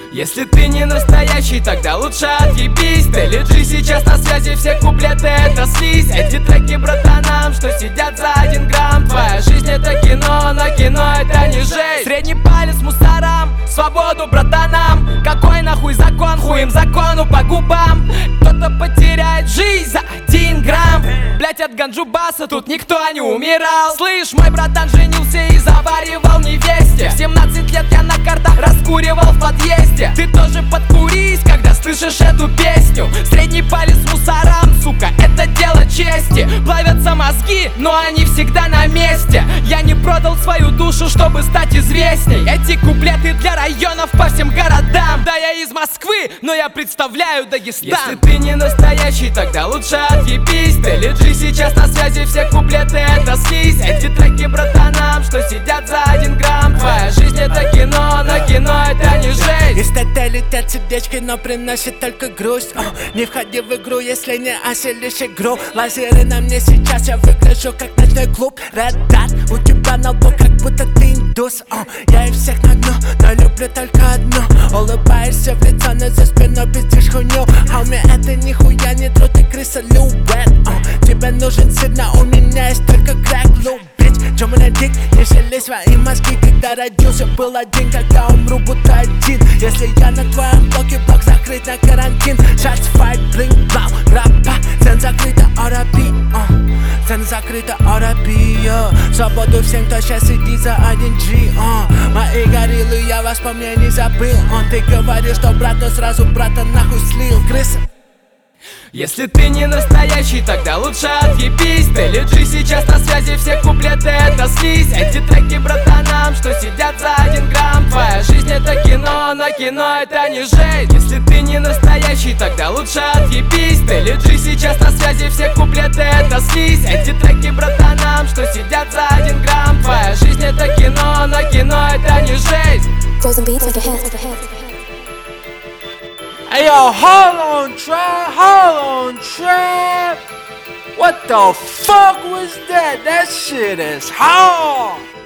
Если ты не настоящий, тогда лучше отъебись. Ты лежи сейчас на связи, все куплеты это слизь. Эти треки братанам, что сидят за 1 грамм. Твоя жизнь это кино, но кино это не жизнь. Средний палец мусорам, свободу братанам. Какой нахуй закон, хуем закону по губам. Кто-то потеряет жизнь за 1 грамм. Блять, от ганджубаса тут никто не умирал. Слышь, мой братан женился и заваривал невесте. В 17 лет я на картах раскуривал в подъезде. Ты тоже подкурись, когда слышишь эту песню. Средний палец мусорам, сука, это дело чести. Плавятся мозги, но они всегда на месте. Я не продал свою душу, чтобы стать известней. Эти куплеты для районов по всем городам. Да, я из Москвы, но я представляю Дагестан. Если ты не настоящий, тогда лучше отъебись. Ты лежи сейчас на связи, все куплеты это слизь. Эти треки братанам, что сидят за 1 грамм. Твоя жизнь это кино, но кино это не жизнь. Из ТТ летят сердечки, но приносит только грусть. Не входи в игру, если не осилишь игру. Лазеры на мне сейчас, я выгляжу как ночной клуб. Red Dot, у тебя на лбу, как будто ты индус. Я их всех нагну, но люблю только одну. Улыбаешься в лицо, но за спиной пиздишь хуйню. А у меня это нихуя не труд, ты крыса Люэт. Тебе нужен сильно, у меня есть только крэк, лу. Чё меня дик, не шали свои мозги. Когда родился, был один, когда умру, будто один. Если я на твоем блоке, блок закрыт на карантин. Shots fight, blink, бlau, рапа. Сцена закрыта, R.I.P. Сцена закрыта, R.I.P. Свободу всем, кто сейчас сидит за 1G. Мои гориллы, я вас по мне не забыл. Ты говорил, что брат, но сразу брата нахуй слил. Крыса. Если ты не настоящий, тогда лучше отъебись. Ты лежи сейчас на связи, все куплеты это слизь. Эти треки братанам, что сидят за 1 грамм. Твоя жизнь это кино, но кино это не жизнь. Если ты не настоящий, тогда лучше отъебись. Ты лежи сейчас на связи, все куплеты это слизь. Эти треки братанам, что сидят за 1 грамм. Твоя жизнь это кино, но кино это не жизнь. Frozen beats like a hit. Hey yo, hold on trap. What the fuck was that? That shit is hard.